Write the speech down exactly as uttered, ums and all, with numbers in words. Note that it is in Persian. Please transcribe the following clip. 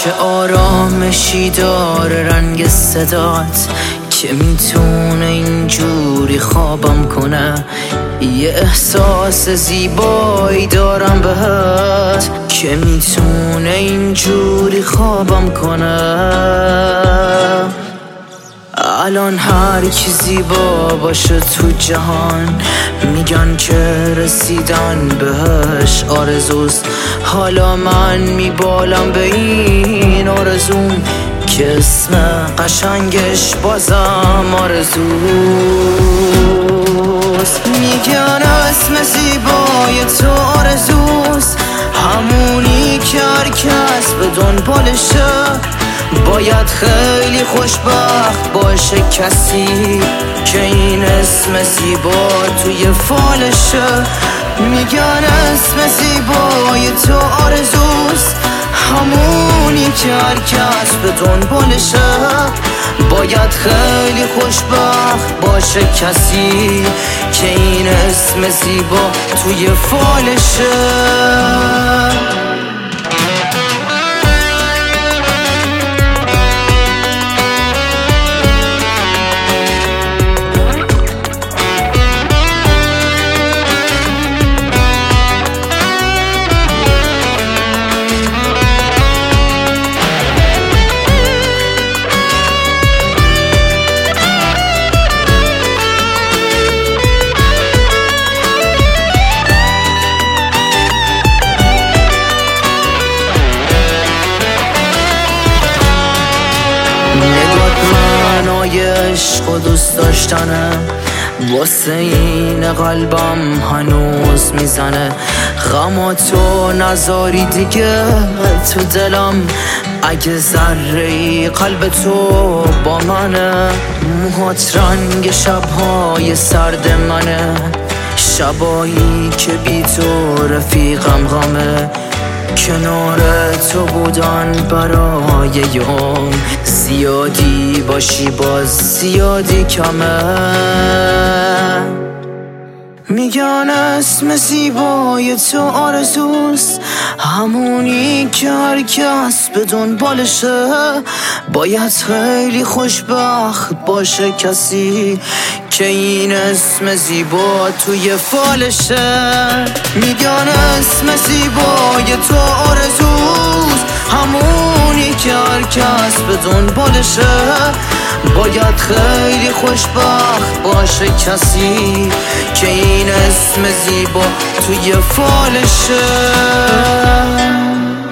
چه آرامشی داره رنگ صدات که میتونه اینجوری خوابم کنه. یه احساس زیبایی دارم بهت که میتونه اینجوری خوابم کنه. الان هر کی زیبا باشه تو جهان میگن که رسیدن بهش آرزوست. حالا من میبالم به این آرزوم که اسم قشنگش بازم آرزوست. میگن اسم زیبای تو آرزوست، همونی که هر کس به دنبالشه. باید خیلی خوشبخت باشه کسی که این اسم زیبا توی فالشه. میگن اسم زیبای تو آرزوست، همونی که هر کس به دنبالشه. باید خیلی خوشبخت باشه کسی که این اسم زیبا توی فالشه. نگات معنای عشق و دوست داشتنه، واسه این قلبم هنوز میزنه. غم تو نذاری دیگه تو دلم، اگه ذره‌ای قلب تو با منه. موهات رنگ شبهای سرد منه، شبایی که بی تو رفیقم غمه. کنار تو بودن برای یوم زیادی باشی باز زیادی کمه. میگن اسم زیبای تو آرزوست، همونی که هر کس به دنبالشه. باید خیلی خوشبخت باشه کسی که این اسم زیبا توی فالشه. میگن اسم زیبای تو آرزوست، همونی که هر کس به دنبالشه. باید خیلی خوشبخت باشه کسی که این اسم زیبا توی فالشه.